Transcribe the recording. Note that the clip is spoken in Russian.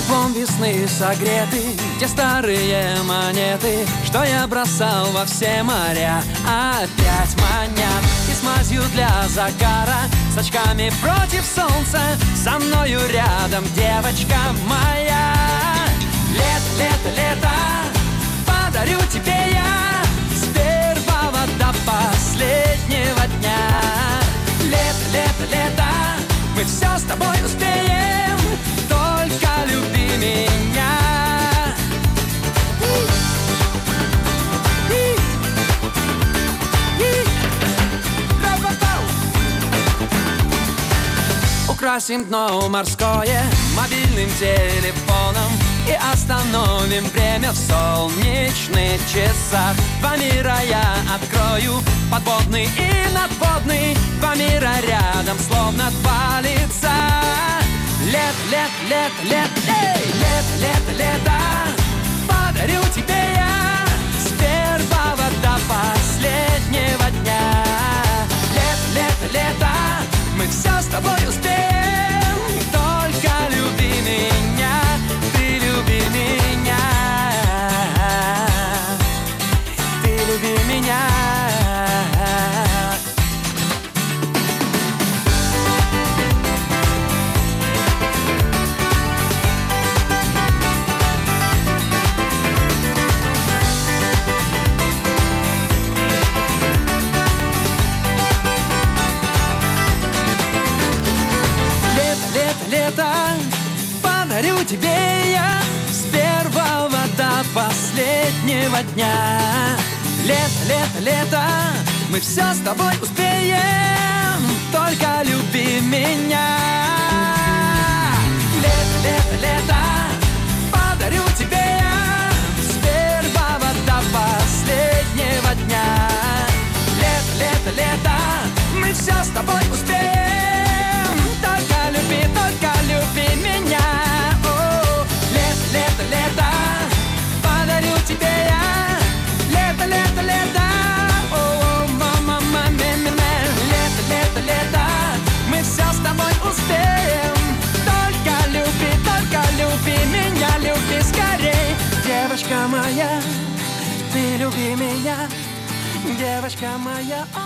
Теплом весны согреты те старые монеты, что я бросал во все моря, опять манят. И с мазью для загара, с очками против солнца, со мною рядом девочка моя. Лето, лето, лето, подарю тебе я с первого до последнего дня. Лето, лето, лето, мы все с тобой успеем, только люби меня. Украсим дно морское мобильным телефоном и остановим время в солнечных часах. Два мира я открою, подводный и надводный, два мира рядом, словно два лица. Лето, лето, лето, лето, эй! Лето, лето, лето, подарю тебе я с первого до последнего дня. Лето, лето, лето, мы все с тобой успеем, только люби меня, ты люби меня, ты люби меня. Лето, подарю тебе я с первого до последнего дня. Лето, лето, лето, мы все с тобой успеем, только люби меня. Лето, лето, лето, подарю тебе я с первого до последнего дня. Лето, лето, лето, мы все с тобой успеем, только люби меня. О, лето, лето, лето, подарю тебе я. Лето, лето, лето, о, мама, мама, лето, лето, лето, мы все с тобой успеем, только люби меня, люби скорей. Девочка моя, ты люби меня, девочка моя.